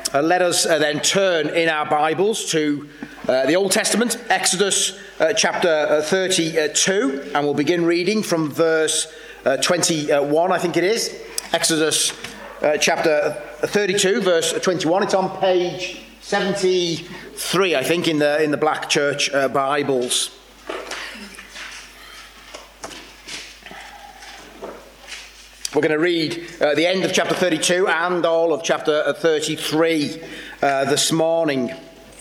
Let us then turn in our Bibles to the Old Testament, Exodus chapter 32, and we'll begin reading from verse 21, I think it is. Exodus chapter 32, verse 21. It's on page 73, I think, in the Black Church Bibles. We're going to read the end of chapter 32 and all of chapter 33 this morning.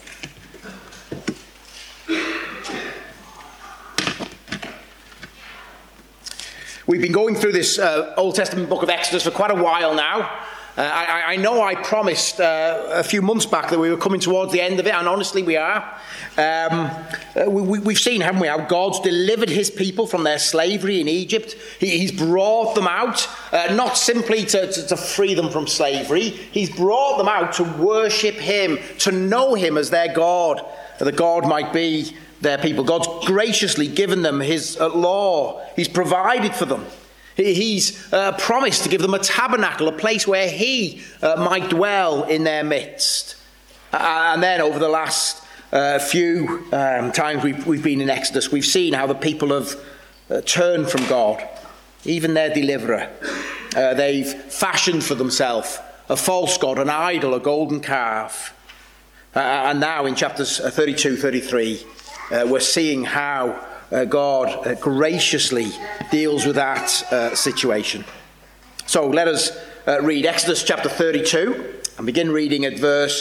We've been going through this Old Testament book of Exodus for quite a while now. I know I promised a few months back that we were coming towards the end of it, and honestly we are. We've seen, haven't we, how God's delivered his people from their slavery in Egypt. He's brought them out, not simply to free them from slavery. He's brought them out to worship him, to know him as their God, that God might be their people. God's graciously given them his law. He's provided for them. He's promised to give them a tabernacle, a place where he might dwell in their midst. And then over the last few times we've been in Exodus, we've seen how the people have turned from God, even their deliverer. They've fashioned for themselves a false god, an idol, a golden calf. And now in chapters 32, 33, we're seeing how God graciously deals with that situation. So let us read Exodus chapter 32 and begin reading at verse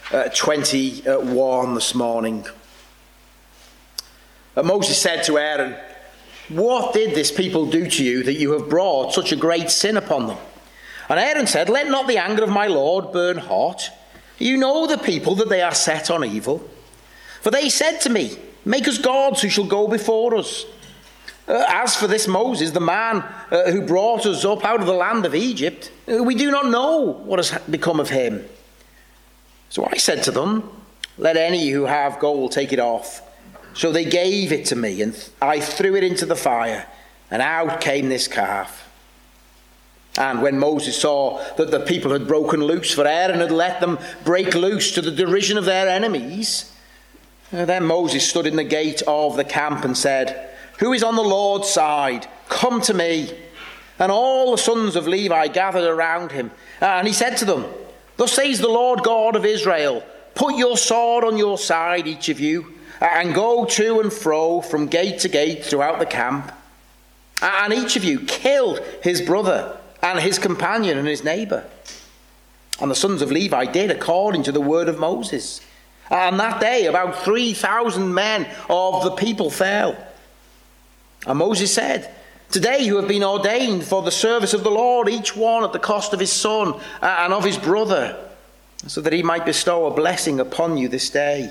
21 this morning. Moses said to Aaron, "What did this people do to you that you have brought such a great sin upon them?" And Aaron said, "Let not the anger of my Lord burn hot. You know the people, that they are set on evil. For they said to me, 'Make us gods who shall go before us.' As for this Moses, the man who brought us up out of the land of Egypt, we do not know what has become of him." So I said to them, "Let any who have gold take it off." So they gave it to me, and I threw it into the fire, and out came this calf. And when Moses saw that the people had broken loose, for Aaron had let them break loose to the derision of their enemies, then Moses stood in the gate of the camp and said, "Who is on the Lord's side? Come to me." And all the sons of Levi gathered around him. And he said to them, "Thus says the Lord God of Israel, put your sword on your side, each of you, and go to and fro from gate to gate throughout the camp. And each of you kill his brother and his companion and his neighbor." And the sons of Levi did according to the word of Moses. And that day about 3,000 men of the people fell. And Moses said, "Today you have been ordained for the service of the Lord, each one at the cost of his son and of his brother, so that he might bestow a blessing upon you this day."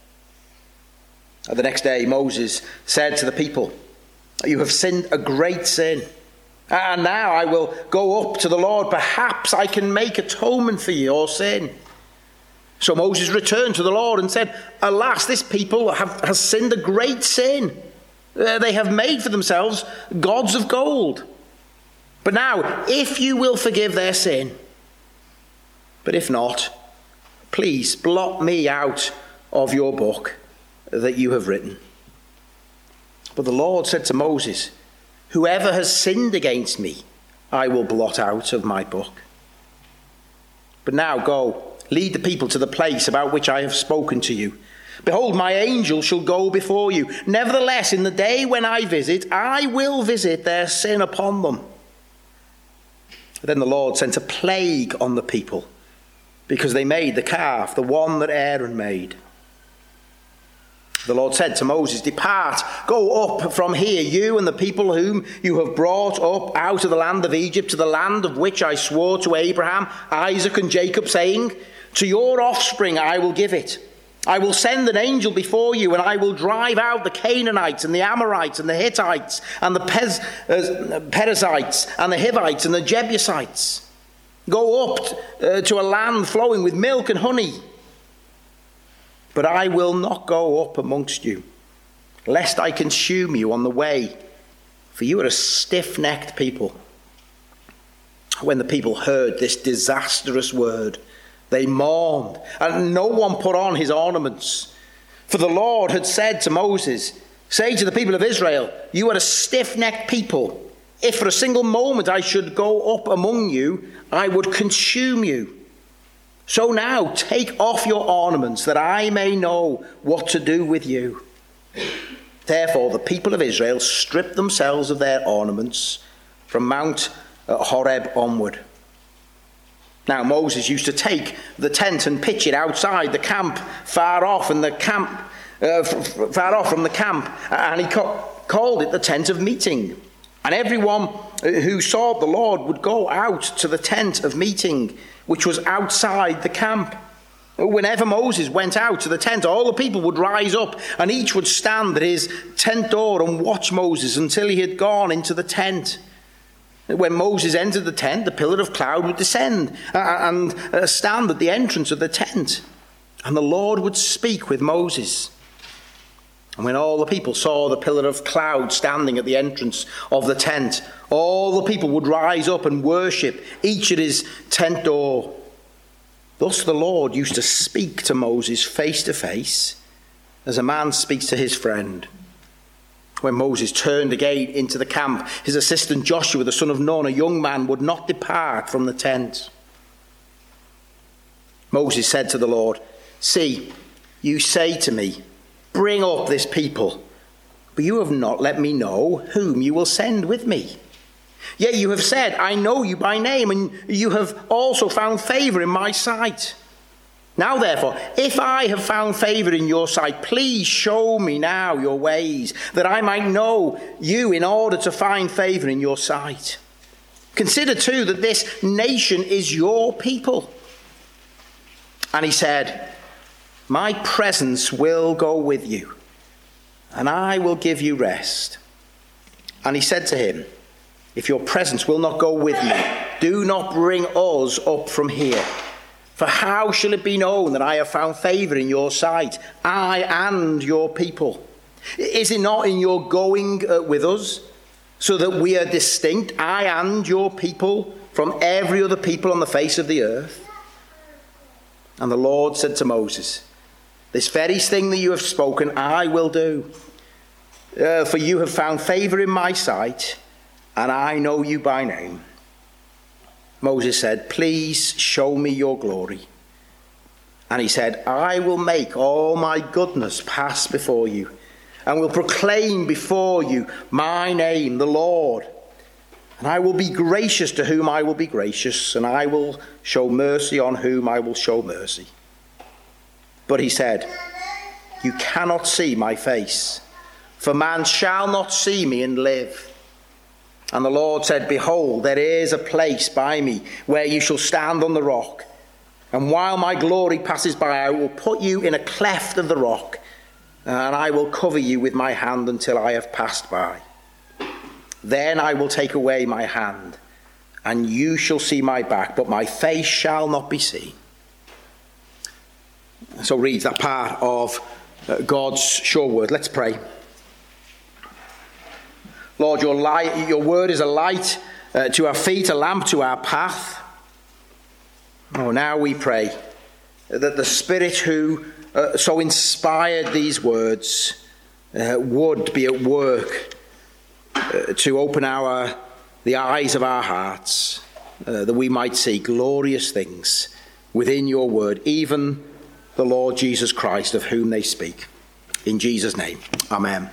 And the next day Moses said to the people, "You have sinned a great sin. And now I will go up to the Lord. Perhaps I can make atonement for your sin." So Moses returned to the Lord and said, "Alas, this people has sinned a great sin. They have made for themselves gods of gold. But now, if you will forgive their sin, but if not, please blot me out of your book that you have written." But the Lord said to Moses, "Whoever has sinned against me, I will blot out of my book. But now go, lead the people to the place about which I have spoken to you. Behold, my angel shall go before you. Nevertheless, in the day when I visit, I will visit their sin upon them." Then the Lord sent a plague on the people, because they made the calf, the one that Aaron made. The Lord said to Moses, "Depart, go up from here, you and the people whom you have brought up out of the land of Egypt, to the land of which I swore to Abraham, Isaac, and Jacob, saying, 'To your offspring I will give it.' I will send an angel before you, and I will drive out the Canaanites and the Amorites and the Hittites and the Perizzites and the Hivites and the Jebusites. Go up to a land flowing with milk and honey. But I will not go up amongst you, lest I consume you on the way, for you are a stiff-necked people." When the people heard this disastrous word, They mourned, and no one put on his ornaments. For the Lord had said to Moses, say to the people of Israel, you are a stiff-necked people. If for a single moment I should go up among you, I would consume you. So now take off your ornaments, that I may know what to do with you. Therefore the people of Israel stripped themselves of their ornaments from Mount Horeb onward. Now Moses used to take the tent and pitch it outside the camp, far off from the camp, and he called it the tent of meeting. And everyone who sought the Lord would go out to the tent of meeting, which was outside the camp. Whenever Moses went out to the tent, all the people would rise up, and each would stand at his tent door and watch Moses until he had gone into the tent. When Moses entered the tent, the pillar of cloud would descend and stand at the entrance of the tent, and the Lord would speak with Moses. And when all the people saw the pillar of cloud standing at the entrance of the tent, all the people would rise up and worship, each at his tent door. Thus the Lord used to speak to Moses face to face, as a man speaks to his friend. When Moses turned again into the camp, his assistant Joshua, the son of Nun, a young man, would not depart from the tent. Moses said to the Lord, see, you say to me, bring up this people, but you have not let me know whom you will send with me. Yet you have said, I know you by name, and you have also found favor in my sight. Now therefore, if I have found favor in your sight, please show me now your ways, that I might know you in order to find favor in your sight. Consider too that this nation is your people. And he said, my presence will go with you, and I will give you rest. And he said to him, if your presence will not go with you, do not bring us up from here. For how shall it be known that I have found favor in your sight, I and your people? Is it not in your going with us, so that we are distinct, I and your people, from every other people on the face of the earth? And the Lord said to Moses, this very thing that you have spoken, I will do. For you have found favor in my sight, and I know you by name. Moses said, please show me your glory. And he said, I will make all my goodness pass before you, and will proclaim before you my name, the Lord. And I will be gracious to whom I will be gracious, and I will show mercy on whom I will show mercy. But he said, you cannot see my face, for man shall not see me and live. And the Lord said, behold, there is a place by me where you shall stand on the rock. And while my glory passes by, I will put you in a cleft of the rock, and I will cover you with my hand until I have passed by. Then I will take away my hand, and you shall see my back, but my face shall not be seen. So reads that part of God's sure word. Let's pray. Lord, your word is a light to our feet, a lamp to our path. Oh, now we pray that the Spirit who so inspired these words would be at work to open the eyes of our hearts, that we might see glorious things within your word, even the Lord Jesus Christ, of whom they speak. In Jesus' name, amen.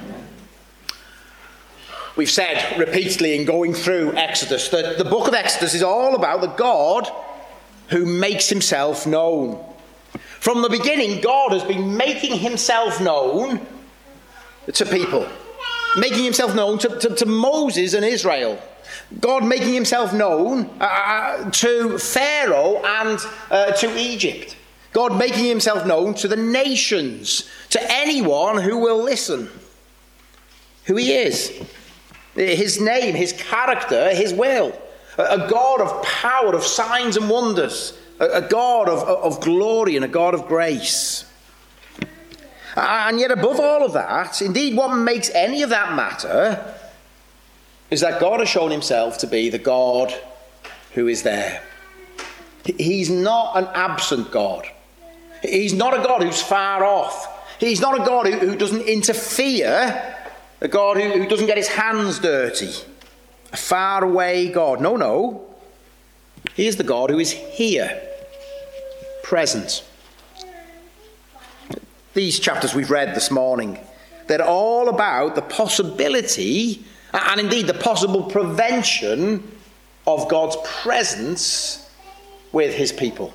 We've said repeatedly in going through Exodus that the book of Exodus is all about the God who makes himself known. From the beginning, God has been making himself known to people, making himself known to Moses and Israel. God making himself known to Pharaoh and to Egypt. God making himself known to the nations, to anyone who will listen. Who he is, his name, his character, his will. A God of power, of signs and wonders. A God of glory and a God of grace. And yet above all of that, indeed what makes any of that matter, is that God has shown himself to be the God who is there. He's not an absent God. He's not a God who's far off. He's not a God who doesn't interfere, a God who doesn't get his hands dirty. A far away God. No. He is the God who is here, present. These chapters we've read this morning, they're all about the possibility, and indeed the possible prevention, of God's presence with his people.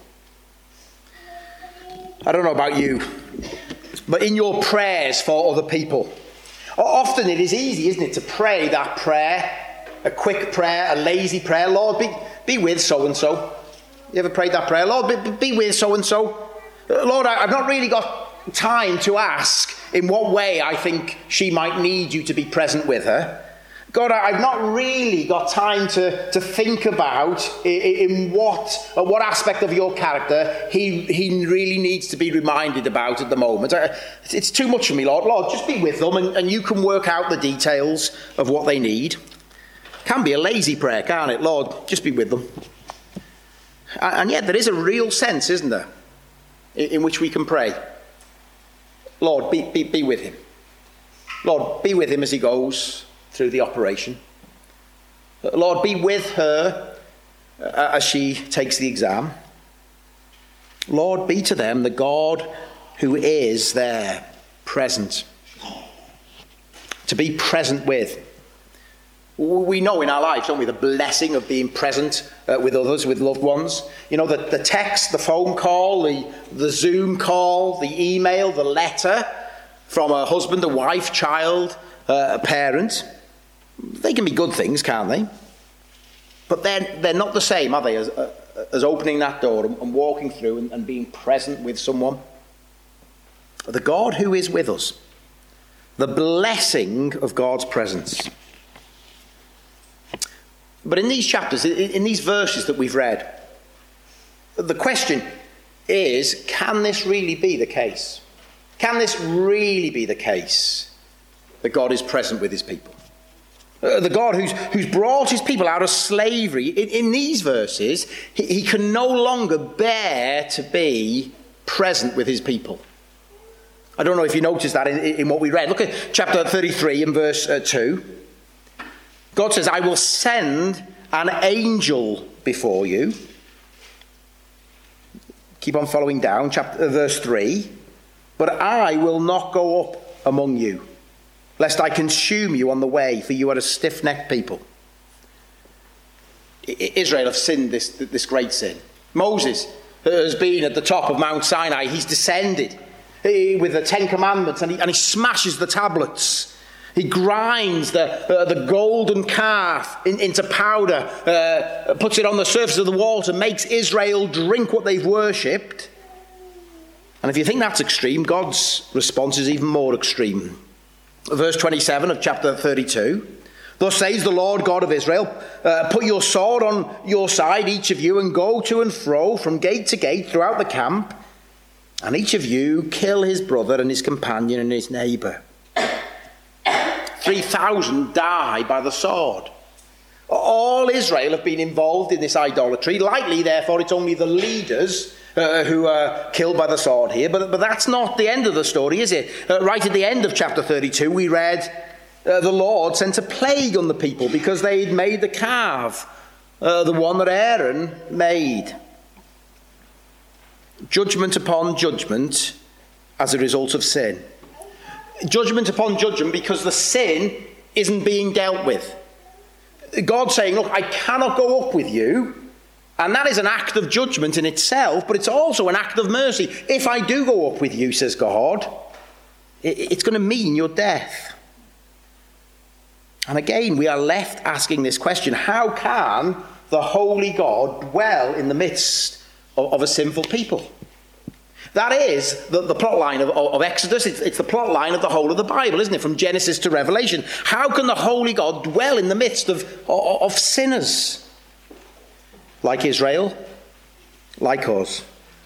I don't know about you, but in your prayers for other people, often it is easy, isn't it, to pray that prayer, a quick prayer, a lazy prayer. Lord, be with so-and-so. You ever prayed that prayer? Lord, be with so-and-so. Lord, I've not really got time to ask in what way I think she might need you to be present with her. God, I've not really got time to think about in what aspect of your character he really needs to be reminded about at the moment. It's too much for me, Lord. Lord, just be with them and you can work out the details of what they need. Can be a lazy prayer, can't it? Lord, just be with them. And yet there is a real sense, isn't there, in which we can pray. Lord, be with him. Lord, be with him as he goes through the operation. Lord, be with her as she takes the exam. Lord, be to them the God who is there, present. To be present with. We know in our lives, don't we, the blessing of being present with others, with loved ones. You know, the text, the phone call, the Zoom call, the email, the letter from a husband, a wife, child, a parent. They can be good things, can't they? But they're not the same, are they, as opening that door and walking through and being present with someone. The God who is with us. The blessing of God's presence. But in these chapters, in these verses that we've read, the question is, can this really be the case? Can this really be the case that God is present with his people? The God who's brought his people out of slavery, in these verses, he can no longer bear to be present with his people. I don't know if you noticed that in what we read. Look at chapter 33 and verse 2. God says, I will send an angel before you. Keep on following down, verse 3. But I will not go up among you, lest I consume you on the way, for you are a stiff-necked people. Israel have sinned this great sin. Moses has been at the top of Mount Sinai. He's descended with the Ten Commandments, and he smashes the tablets. He grinds the golden calf into powder, puts it on the surface of the water, makes Israel drink what they've worshipped. And if you think that's extreme, God's response is even more extreme. Verse 27 of chapter 32. Thus says the Lord God of Israel, put your sword on your side, each of you, and go to and fro from gate to gate throughout the camp, and each of you kill his brother and his companion and his neighbour. 3,000 die by the sword. All Israel have been involved in this idolatry. Likely, therefore, it's only the leaders who are killed by the sword here. But that's not the end of the story, is it? Right at the end of chapter 32, we read, the Lord sent a plague on the people because they'd made the calf, the one that Aaron made. Judgment upon judgment as a result of sin. Judgment upon judgment because the sin isn't being dealt with. God saying, look, I cannot go up with you. And that is an act of judgment in itself, but it's also an act of mercy. If I do go up with you, says God, it's going to mean your death. And again, we are left asking this question: how can the holy God dwell in the midst of a sinful people? That is the plot line of Exodus. It's the plot line of the whole of the Bible, isn't it? From Genesis to Revelation. How can the holy God dwell in the midst of sinners? Like Israel, like us.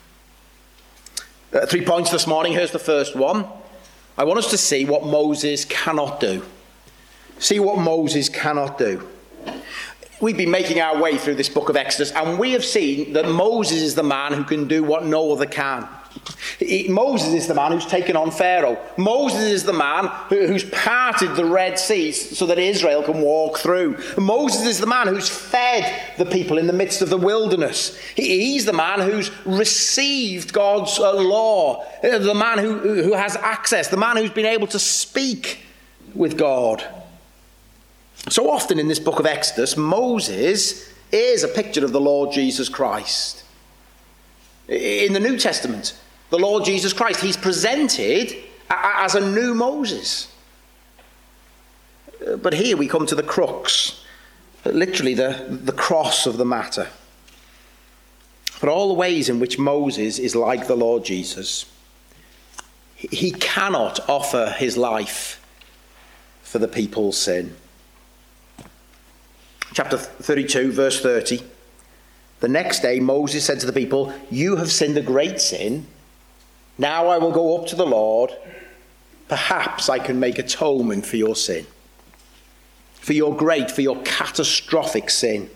3 points this morning. Here's the first one. I want us to see what Moses cannot do. See what Moses cannot do. We've been making our way through this book of Exodus, and we have seen that Moses is the man who can do what no other can. Moses is the man who's taken on Pharaoh. Moses is the man who's parted the Red Sea so that Israel can walk through. Moses is the man who's fed the people in the midst of the wilderness. He's the man who's received God's law, the man who has access, the man who's been able to speak with God. So often in this book of Exodus, Moses is a picture of the Lord Jesus Christ. In the New Testament, the Lord Jesus Christ, he's presented as a new Moses. But here we come to the crux, literally the cross of the matter. For all the ways in which Moses is like the Lord Jesus, he cannot offer his life for the people's sin. Chapter 32, verse 30. The next day Moses said to the people, "You have sinned a great sin. Now I will go up to the Lord. Perhaps I can make atonement for your sin. For your catastrophic sin."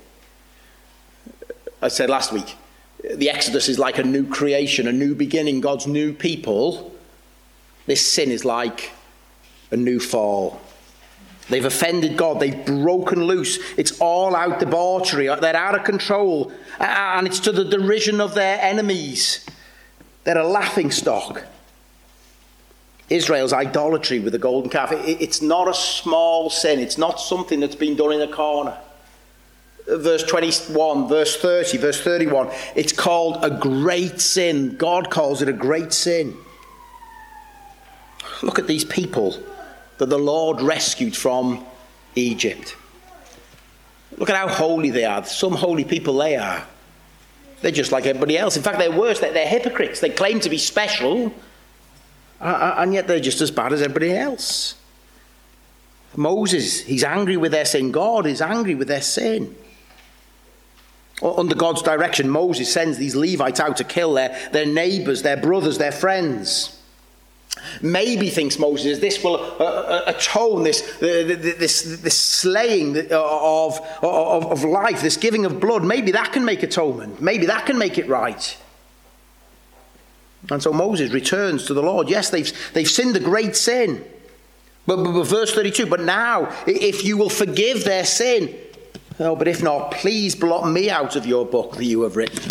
I said last week, the Exodus is like a new creation, a new beginning, God's new people. This sin is like a new fall. They've offended God. They've broken loose. It's all out debauchery. They're out of control. And it's to the derision of their enemies. They're a laughingstock. Israel's idolatry with the golden calf, it's not a small sin. It's not something that's been done in a corner. Verse 21, verse 30, verse 31. It's called a great sin. God calls it a great sin. Look at these people that the Lord rescued from Egypt. Look at how holy they are. Some holy people they are. They're just like everybody else. In fact, they're worse. They're hypocrites. They claim to be special, and yet they're just as bad as everybody else. Moses, he's angry with their sin. God is angry with their sin. Under God's direction, Moses sends these Levites out to kill their neighbours, their brothers, their friends. Maybe, thinks Moses, this will atone this slaying of life, this giving of blood. Maybe that can make atonement. Maybe that can make it right. And so Moses returns to the Lord. Yes, they've sinned a great sin. But verse 32, but now, if you will forgive their sin, but if not, please blot me out of your book that you have written.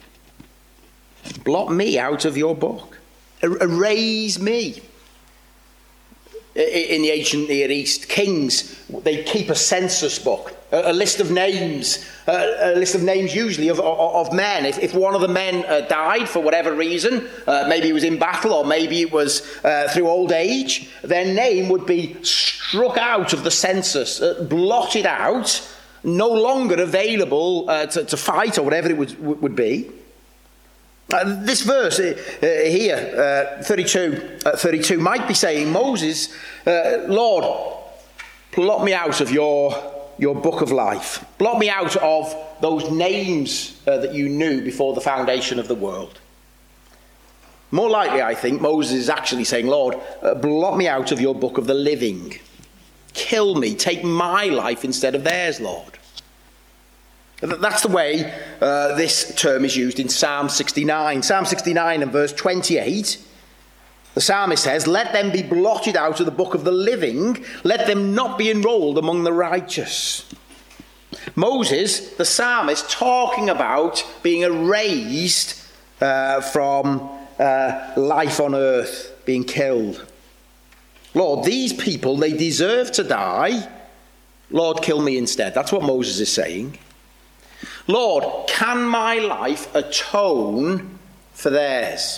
Blot me out of your book. Erase me. In the ancient Near East, kings, they keep a census book, a list of names, usually of men. If one of the men died for whatever reason, maybe he was in battle or maybe it was through old age, their name would be struck out of the census, blotted out, no longer available to fight or whatever it would be. This verse here, 32, might be saying, Moses, Lord, blot me out of your book of life. Blot me out of those names that you knew before the foundation of the world. More likely, I think, Moses is actually saying, Lord, blot me out of your book of the living. Kill me, take my life instead of theirs, Lord. That's the way this term is used in Psalm 69. Psalm 69 and verse 28, the psalmist says, "Let them be blotted out of the book of the living. Let them not be enrolled among the righteous." Moses, the psalmist, talking about being erased from life on earth, being killed. Lord, these people, they deserve to die. Lord, kill me instead. That's what Moses is saying. Lord, can my life atone for theirs?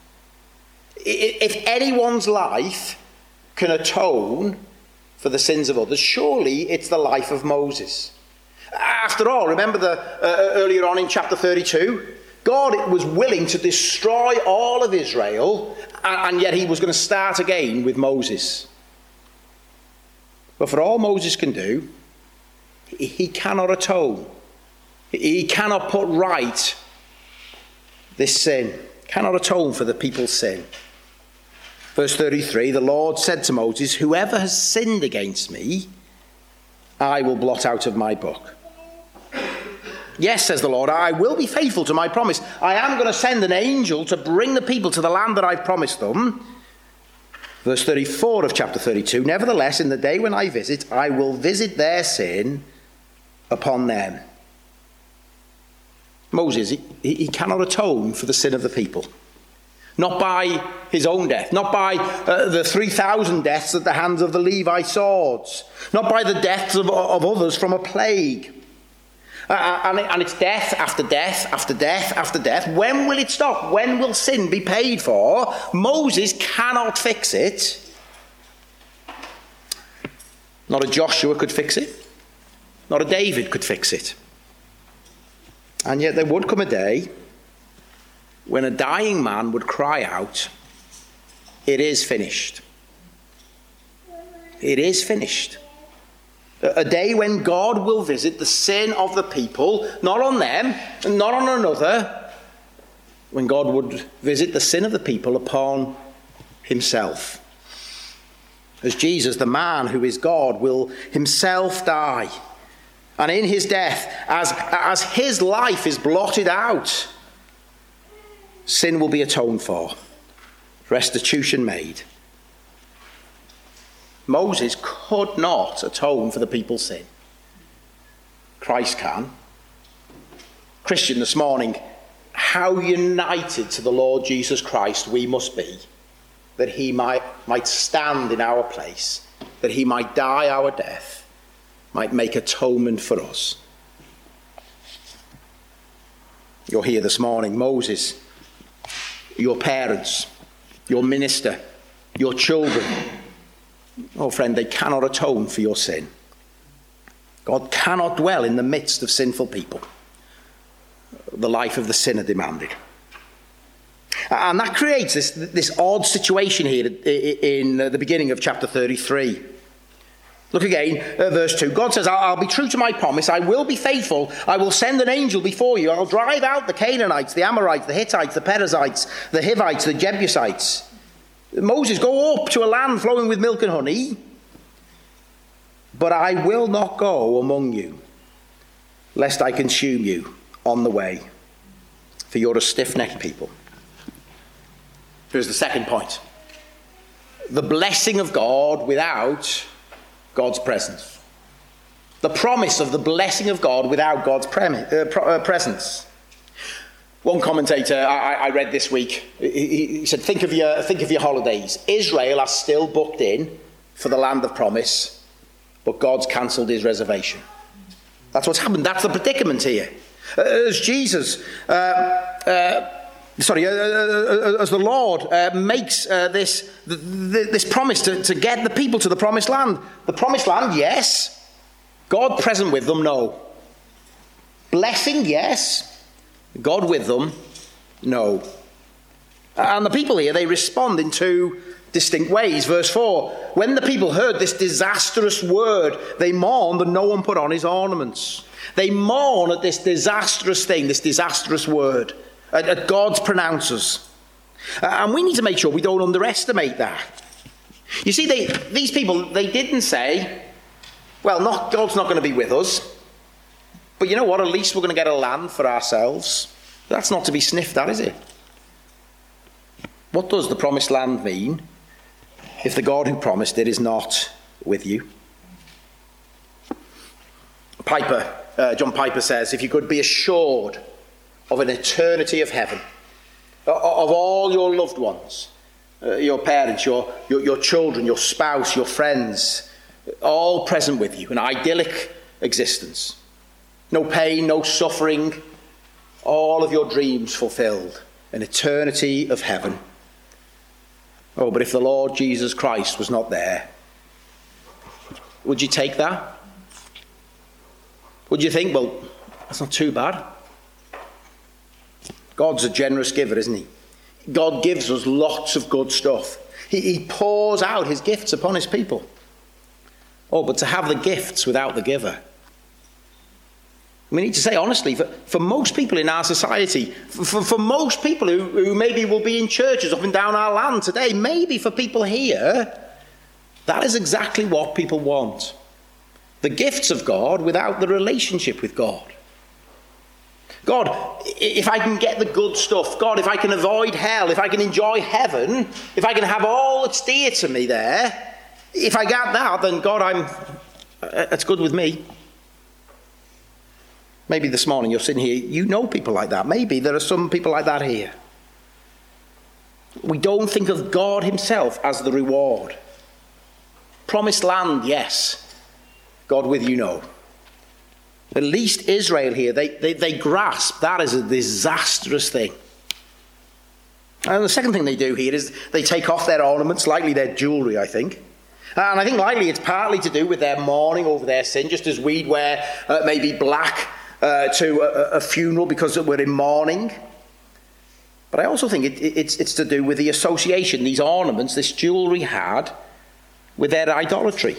If anyone's life can atone for the sins of others, surely it's the life of Moses. After all, remember earlier on in chapter 32, God was willing to destroy all of Israel, and yet he was going to start again with Moses. But for all Moses can do, he cannot atone. He cannot put right this sin, cannot atone for the people's sin. Verse 33, the Lord said to Moses, "Whoever has sinned against me, I will blot out of my book." Yes, says the Lord, I will be faithful to my promise. I am going to send an angel to bring the people to the land that I've promised them. Verse 34 of chapter 32, nevertheless, in the day when I visit, I will visit their sin upon them. Moses, he cannot atone for the sin of the people. Not by his own death, not by the 3,000 deaths at the hands of the Levite swords, not by the deaths of others from a plague. And it's death after death after death after death. When will it stop? When will sin be paid for? Moses cannot fix it. Not a Joshua could fix it. Not a David could fix it. And yet there would come a day when a dying man would cry out, "It is finished. It is finished." A day when God will visit the sin of the people, not on them, not on another, when God would visit the sin of the people upon himself. As Jesus, the man who is God, will himself die. And in his death, as his life is blotted out, sin will be atoned for, restitution made. Moses could not atone for the people's sin. Christ can. Christian, this morning, how united to the Lord Jesus Christ we must be, that he might stand in our place, that he might die our death, might make atonement for us. You're here this morning, Moses, your parents, your minister, your children. Oh, friend, they cannot atone for your sin. God cannot dwell in the midst of sinful people. The life of the sinner demanded. And that creates this odd situation here in the beginning of chapter 33. Look again at verse 2. God says, I'll be true to my promise. I will be faithful. I will send an angel before you. I'll drive out the Canaanites, the Amorites, the Hittites, the Perizzites, the Hivites, the Jebusites. Moses, go up to a land flowing with milk and honey, but I will not go among you, lest I consume you on the way, for you're a stiff-necked people. Here's the second point. The blessing of God without God's presence. The promise of the blessing of God without God's presence. One commentator I read this week, he said, think of your holidays. Israel are still booked in for the land of promise, but God's cancelled his reservation. That's what's happened. That's the predicament here. As Jesus, as the Lord makes this promise to get the people to the promised land. The promised land, yes. God present with them, no. Blessing, yes. God with them, no. And the people here, they respond in two distinct ways. Verse 4, when the people heard this disastrous word, they mourned and no one put on his ornaments. They mourn at this disastrous thing, this disastrous word, at God's pronouncers. And we need to make sure we don't underestimate that. You see, these people, they didn't say, well, God's not going to be with us. But you know what? At least we're going to get a land for ourselves. That's not to be sniffed at, is it? What does the promised land mean if the God who promised it is not with you? John Piper says, if you could be assured of an eternity of heaven, of all your loved ones, your parents, your children, your spouse, your friends, all present with you, an idyllic existence. No pain, no suffering, all of your dreams fulfilled, an eternity of heaven. Oh, but if the Lord Jesus Christ was not there, would you take that? Would you think, well, that's not too bad? God's a generous giver, isn't he? God gives us lots of good stuff. He pours out his gifts upon his people. Oh, but to have the gifts without the giver. We need to say honestly, for most people in our society, for most people who maybe will be in churches up and down our land today, maybe for people here, that is exactly what people want. The gifts of God without the relationship with God. God, if I can get the good stuff, God, if I can avoid hell, if I can enjoy heaven, if I can have all that's dear to me there, if I get that, then God, it's good with me. Maybe this morning you're sitting here, you know people like that. Maybe there are some people like that here. We don't think of God himself as the reward. Promised land, yes. God with you, no. At least Israel here, they grasp that is a disastrous thing. And the second thing they do here is they take off their ornaments, likely their jewellery, I think. And I think likely it's partly to do with their mourning over their sin, just as we'd wear maybe black to a funeral because we're in mourning. But I also think it's to do with the association these ornaments, this jewellery had with their idolatry.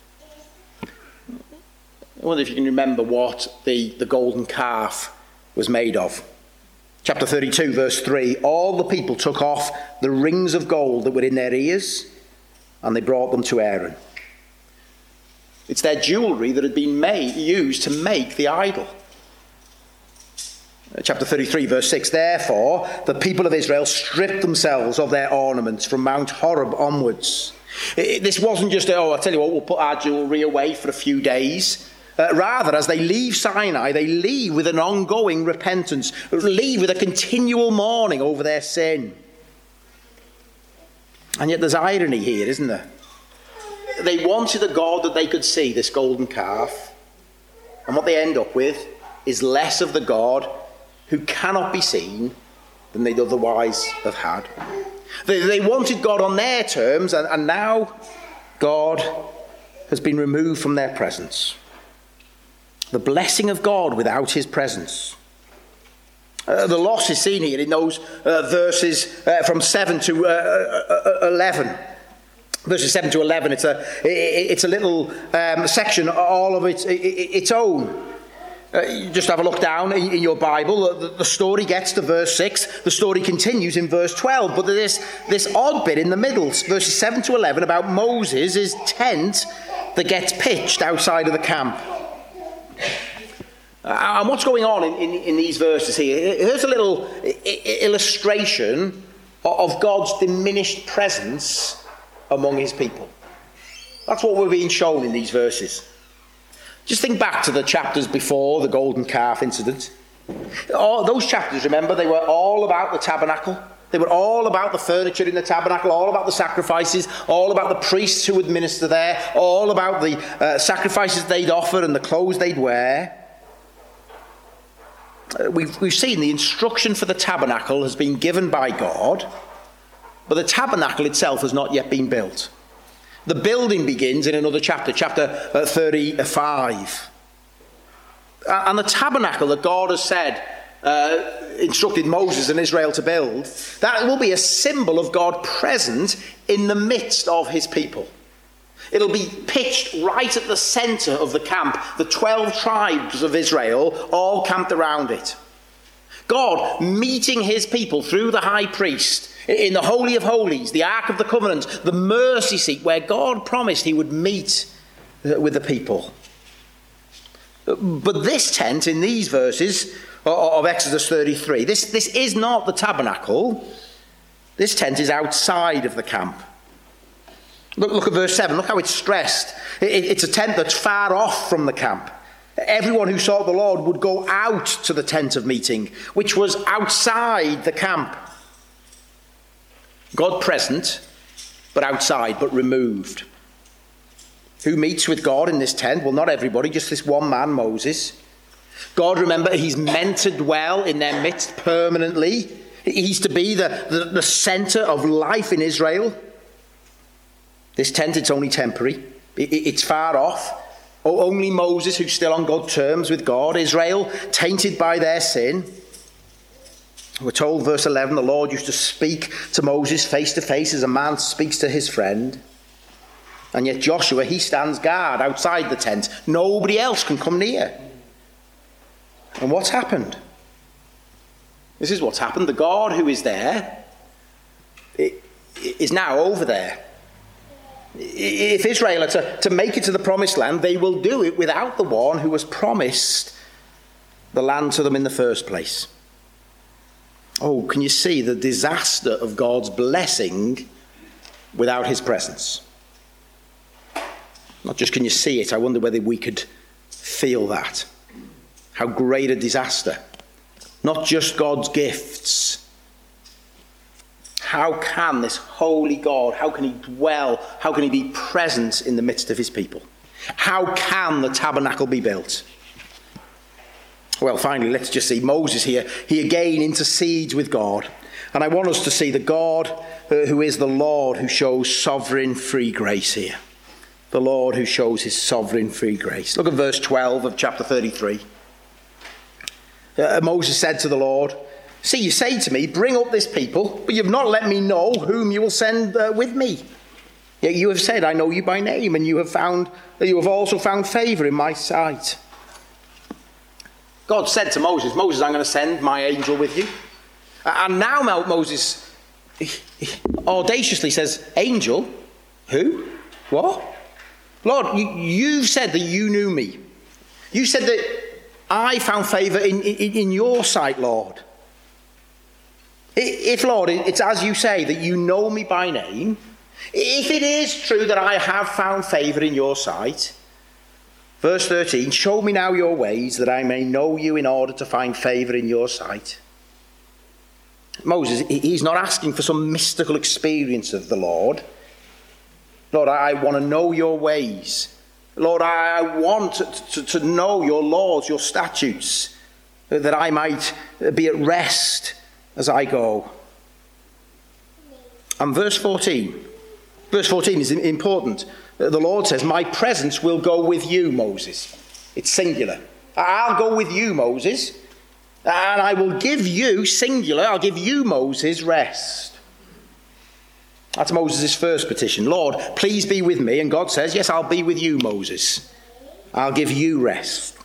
I wonder if you can remember what the golden calf was made of. Chapter 32, verse 3, all the people took off the rings of gold that were in their ears, and they brought them to Aaron. It's their jewellery that had been used to make the idol. Chapter 33, verse 6, therefore the people of Israel stripped themselves of their ornaments from Mount Horeb onwards. This wasn't just, I tell you what, we'll put our jewellery away for a few days. Rather, as they leave Sinai, they leave with an ongoing repentance, leave with a continual mourning over their sin. And yet there's irony here, isn't there? They wanted a God that they could see, this golden calf. And what they end up with is less of the God who cannot be seen than they'd otherwise have had. They wanted God on their terms, and now God has been removed from their presence. The blessing of God without his presence. The loss is seen here in those verses from 7 to 11. Verses 7 to 11, it's a little section, all of its own. You just have a look down in your Bible. The story gets to verse 6. The story continues in verse 12. But there's this odd bit in the middle, verses 7 to 11, about Moses' tent that gets pitched outside of the camp. And what's going on in these verses here? Here's a little illustration of God's diminished presence among his people. That's what we're being shown in these verses. Just think back to the chapters before the golden calf incident. Those chapters, remember, they were all about the tabernacle. They were all about the furniture in the tabernacle, all about the sacrifices, all about the priests who would minister there, all about the sacrifices they'd offer and the clothes they'd wear. We've seen the instruction for the tabernacle has been given by God, but the tabernacle itself has not yet been built. The building begins in another chapter, chapter 35. And the tabernacle that God has said, instructed Moses and Israel to build, that will be a symbol of God present in the midst of his people. It'll be pitched right at the centre of the camp. The 12 tribes of Israel all camped around it. God meeting his people through the high priest in the Holy of Holies, the Ark of the Covenant, the mercy seat where God promised he would meet with the people. But this tent in these verses of Exodus 33, this is not the tabernacle. This tent is outside of the camp. Look at verse 7. Look how it's stressed. It's a tent that's far off from the camp. Everyone who sought the Lord would go out to the tent of meeting, which was outside the camp. God present, but outside, but removed. Who meets with God in this tent? Well, not everybody, just this one man, Moses. God, remember, he's meant to dwell in their midst permanently. He's to be the centre of life in Israel. This tent, it's only temporary. It's far off. Only Moses, who's still on good terms with God. Israel, tainted by their sin. We're told, verse 11, the Lord used to speak to Moses face to face as a man speaks to his friend. And yet Joshua, he stands guard outside the tent. Nobody else can come near. And what's happened? This is what's happened. The God who is there is now over there. If Israel are to make it to the promised land, they will do it without the one who was promised the land to them in the first place. Oh, can you see the disaster of God's blessing without his presence? Not just can you see it, I wonder whether we could feel that. How great a disaster. Not just God's gifts. How can this holy God, how can he dwell, how can he be present in the midst of his people? How can the tabernacle be built? Well, finally, let's just see Moses here. He again intercedes with God. And I want us to see the God who is the Lord who shows sovereign free grace here. The Lord who shows his sovereign free grace. Look at verse 12 of chapter 33. Moses said to the Lord, "See, you say to me, bring up this people, but you've not let me know whom you will send with me. Yet you have said, I know you by name, and you have also found favour in my sight." God said to Moses, "Moses, I'm going to send my angel with you." And now Moses audaciously says, "Angel? Who? What? Lord, you've said that you knew me. You said that I found favour in your sight, Lord. If, Lord, it's as you say, that you know me by name, if it is true that I have found favour in your sight," verse 13, "show me now your ways, that I may know you in order to find favour in your sight." Moses, he's not asking for some mystical experience of the Lord. Lord, I want to know your ways. Lord, I want to know your laws, your statutes, that I might be at rest as I go. And verse 14 is important. The Lord says, "My presence will go with you, Moses." It's singular. I'll go with you, Moses, and I will give you, singular, I'll give you, Moses, rest. That's Moses' first petition. "Lord, please be with me." And God says, "Yes, I'll be with you, Moses. I'll give you rest."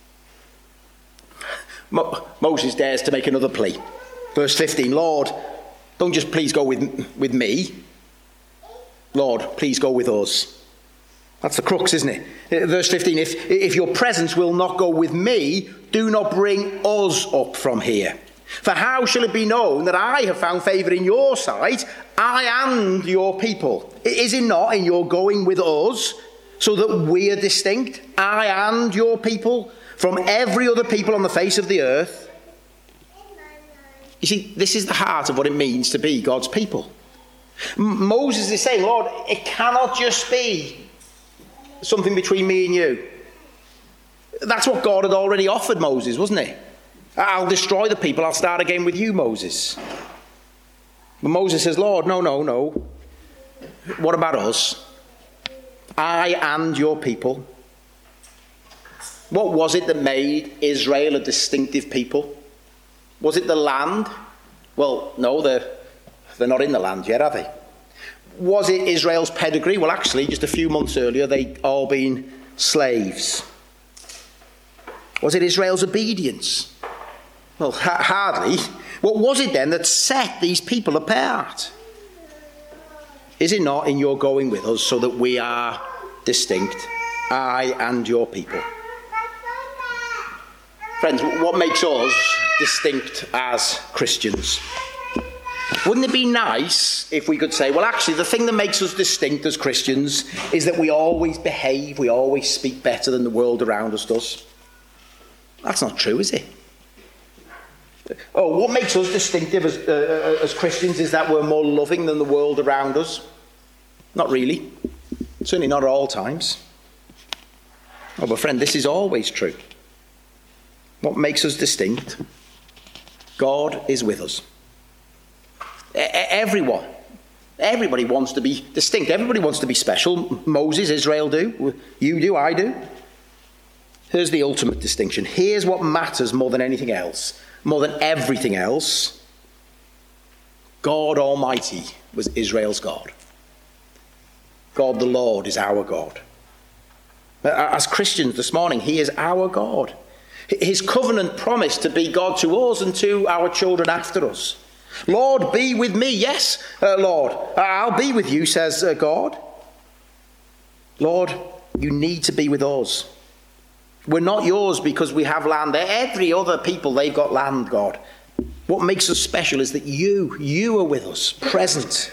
Moses dares to make another plea. Verse 15, "Lord, don't just please go with me. Lord, please go with us." That's the crux, isn't it? Verse 15, if your presence will not go with me, do not bring us up from here. For how shall it be known that I have found favour in your sight, I and your people? Is it not in your going with us, so that we are distinct, I and your people, from every other people on the face of the earth? You see, this is the heart of what it means to be God's people. Moses is saying, Lord, it cannot just be something between me and you. That's what God had already offered Moses, wasn't it? I'll destroy the people, I'll start again with you, Moses. But Moses says, Lord, no. What about us? I and your people. What was it that made Israel a distinctive people? Was it the land? Well, no, they're not in the land yet, are they? Was it Israel's pedigree? Well, actually, just a few months earlier, they'd all been slaves. Was it Israel's obedience? Well, hardly. What was it then that set these people apart? Is it not in your going with us so that we are distinct, I and your people? Friends, what makes us distinct as Christians? Wouldn't it be nice if we could say, well, actually, the thing that makes us distinct as Christians is that we always behave, we always speak better than the world around us does? That's not true, is it? Oh, what makes us distinctive as Christians is that we're more loving than the world around us? Not really. Certainly not at all times. Oh, but friend, this is always true. What makes us distinct? God is with us. Everybody wants to be distinct. Everybody wants to be special. Moses, Israel do. You do, I do. Here's the ultimate distinction. Here's what matters more than anything else. More than everything else. God Almighty was Israel's God. God the Lord is our God. As Christians this morning, he is our God. His covenant promise to be God to us and to our children after us. Lord, be with me. Yes, Lord, I'll be with you, says God. Lord, you need to be with us. We're not yours because we have land. Every other people, they've got land, God. What makes us special is that you are with us, present.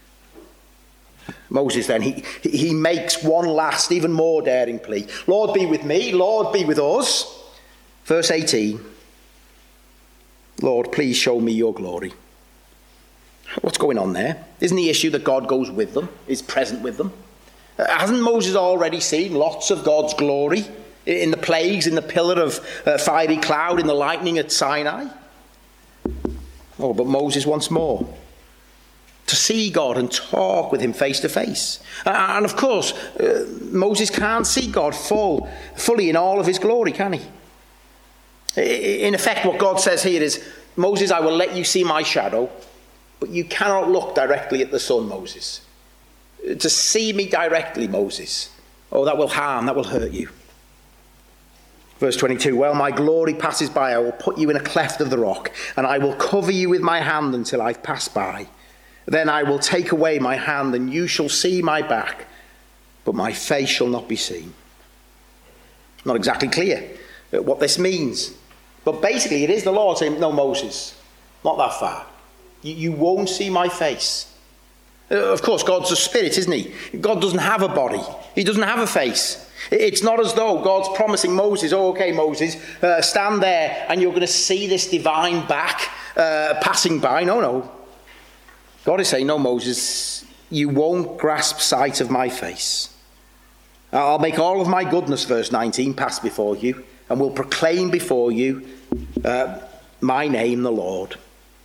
Moses then, he makes one last, even more daring plea. Lord, be with me. Lord, be with us. Verse 18. Lord, please show me your glory. What's going on there? Isn't the issue that God goes with them, is present with them? Hasn't Moses already seen lots of God's glory in the plagues, in the pillar of fiery cloud, in the lightning at Sinai? Oh, but Moses wants more. To see God and talk with him face to face. And of course, Moses can't see God fully in all of his glory, can he? In effect, what God says here is, Moses, I will let you see my shadow, but you cannot look directly at the sun, Moses. To see me directly, Moses, oh, that will harm, that will hurt you. Verse 22, while my glory passes by, I will put you in a cleft of the rock, and I will cover you with my hand until I've passed by. Then I will take away my hand, and you shall see my back, but my face shall not be seen. Not exactly clear what this means. But basically, it is the Lord saying, no, Moses, not that far. You won't see my face. Of course, God's a spirit, isn't he? God doesn't have a body. He doesn't have a face. It's not as though God's promising Moses, oh, okay, Moses, stand there and you're going to see this divine back passing by. No. God is saying, no, Moses, you won't grasp sight of my face. I'll make all of my goodness, verse 19, pass before you, and will proclaim before you my name, the Lord.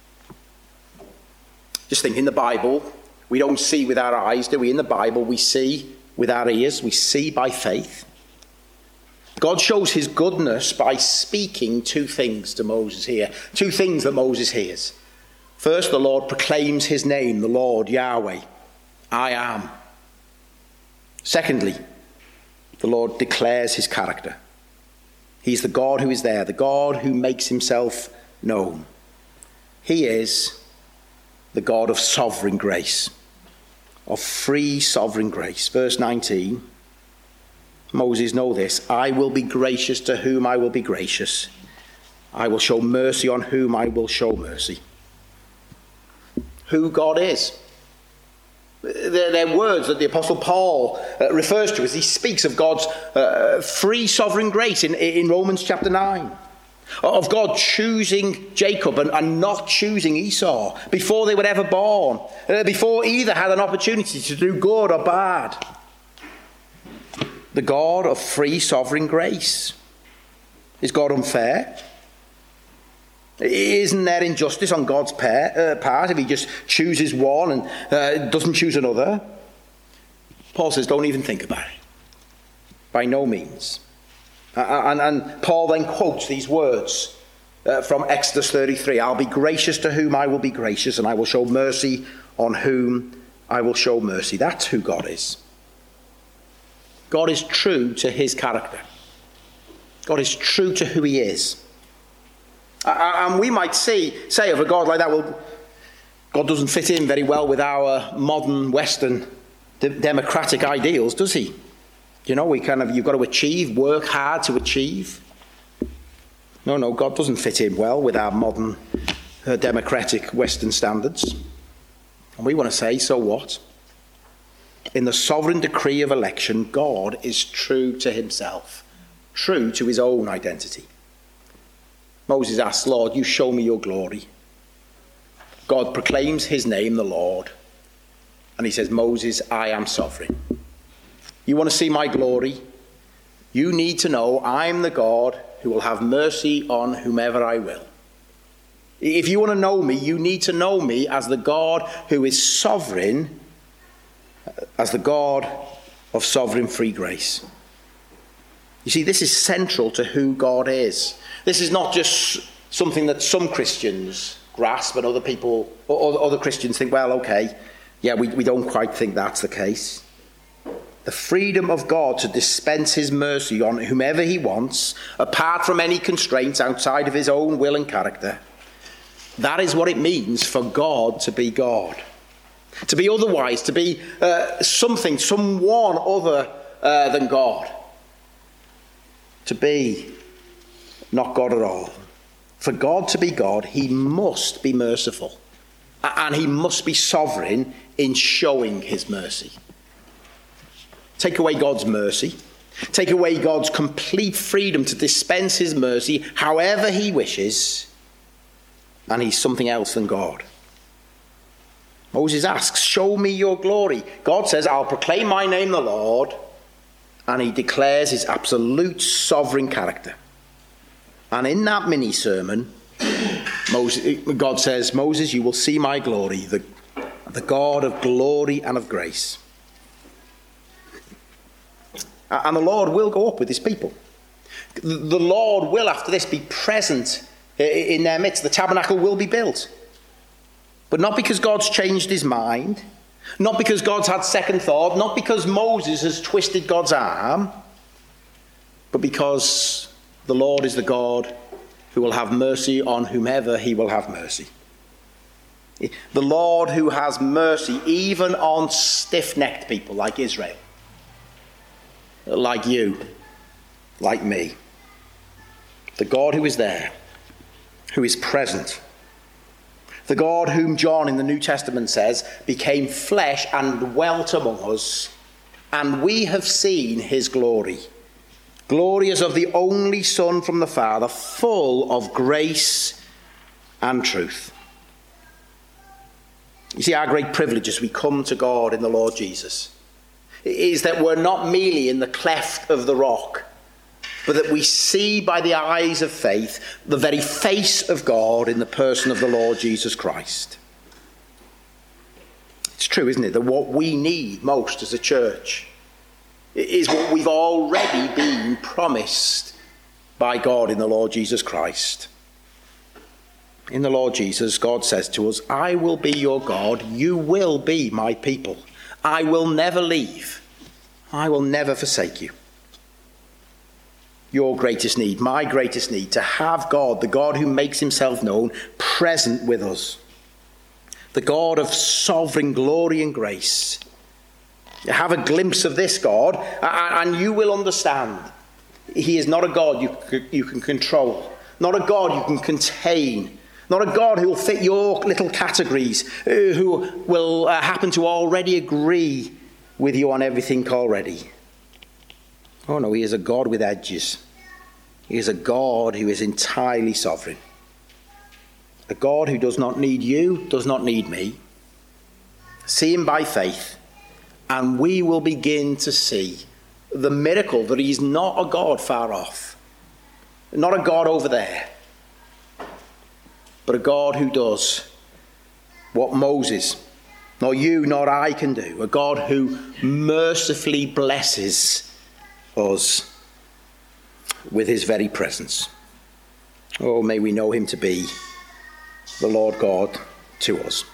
Just think, in the Bible, we don't see with our eyes, do we? In the Bible, we see with our ears. We see by faith. God shows his goodness by speaking two things to Moses here. Two things that Moses hears. First, the Lord proclaims his name, the Lord, Yahweh. I am. Secondly, the Lord declares his character. He's the God who is there, the God who makes himself known. He is the God of sovereign grace, of free sovereign grace. Verse 19, Moses, know this, I will be gracious to whom I will be gracious. I will show mercy on whom I will show mercy. Who God is. They're words that the Apostle Paul refers to as he speaks of God's free sovereign grace in Romans chapter 9. Of God choosing Jacob and not choosing Esau before they were ever born, before either had an opportunity to do good or bad. The God of free sovereign grace. Is God unfair? Isn't there injustice on God's part if he just chooses one and doesn't choose another? Paul says, don't even think about it. By no means. And Paul then quotes these words from Exodus 33. I'll be gracious to whom I will be gracious, and I will show mercy on whom I will show mercy. That's who God is. God is true to his character. God is true to who he is. And we might say of a God like that, well, God doesn't fit in very well with our modern Western democratic ideals, does he? You know, you've got to achieve, work hard to achieve. No, God doesn't fit in well with our modern democratic Western standards. And we want to say, so what? In the sovereign decree of election, God is true to himself, true to his own identity. Moses asks, Lord, you show me your glory. God proclaims his name, the Lord. And he says, Moses, I am sovereign. You want to see my glory? You need to know I'm the God who will have mercy on whomever I will. If you want to know me, you need to know me as the God who is sovereign, as the God of sovereign free grace. You see, this is central to who God is. This is not just something that some Christians grasp and other Christians think, well, okay, yeah, we don't quite think that's the case. The freedom of God to dispense his mercy on whomever he wants, apart from any constraints outside of his own will and character. That is what it means for God to be God. To be otherwise, to be someone other than God. to be not God at all. For God to be God, he must be merciful. And he must be sovereign in showing his mercy. Take away God's mercy. Take away God's complete freedom to dispense his mercy however he wishes. And he's something else than God. Moses asks, show me your glory. God says, I'll proclaim my name, the Lord. And he declares his absolute sovereign character. And in that mini-sermon, God says, Moses, you will see my glory, the God of glory and of grace. And the Lord will go up with his people. The Lord will, after this, be present in their midst. The tabernacle will be built. But not because God's changed his mind, not because God's had second thought, not because Moses has twisted God's arm, but because the Lord is the God who will have mercy on whomever he will have mercy. The Lord who has mercy even on stiff-necked people like Israel, like you, like me. The God who is there, who is present. The God whom John in the New Testament says became flesh and dwelt among us, and we have seen his glory. Glory as of the only Son from the Father, full of grace and truth. You see, our great privilege as we come to God in the Lord Jesus is that we're not merely in the cleft of the rock, but that we see by the eyes of faith the very face of God in the person of the Lord Jesus Christ. It's true, isn't it, that what we need most as a church is what we've already been promised by God in the Lord Jesus Christ. In the Lord Jesus, God says to us, I will be your God, you will be my people. I will never leave. I will never forsake you. Your greatest need, my greatest need, to have God, the God who makes himself known, present with us. The God of sovereign glory and grace. Have a glimpse of this God, and you will understand. He is not a God you can control, not a God you can contain, not a God who will fit your little categories, who will happen to already agree with you on everything already. Oh no, he is a God with edges. He is a God who is entirely sovereign. A God who does not need you, does not need me. See him by faith, and we will begin to see the miracle that he's not a God far off, not a God over there, but a God who does what Moses, nor you nor I can do, a God who mercifully blesses us with his very presence. Oh, may we know him to be the Lord God to us.